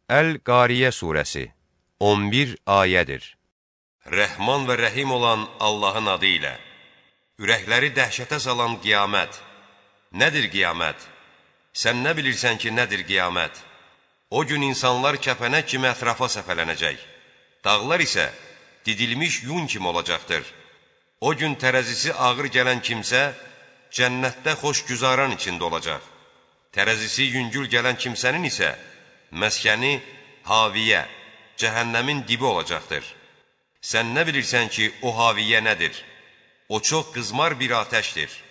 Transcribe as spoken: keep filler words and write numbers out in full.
Əl-Qariyə surəsi on bir ayədir. Rəhman və rəhim olan Allahın adı ilə. Ürəkləri dəhşətə salan qiyamət. Nədir qiyamət? Sən nə bilirsən ki, nədir qiyamət? O gün insanlar kəpənək kimi ətrafa səpələnəcək. Dağlar isə didilmiş yun kimi olacaqdır. O gün tərəzisi ağır gələn kimsə, cənnətdə xoş güzaran içində olacaq. Tərəzisi yüngül gələn kimsənin isə, məskəni haviyə, cəhənnəmin dibi olacaqdır. Sən nə bilirsən ki, o haviyə nədir? O çox qızmar bir atəşdir.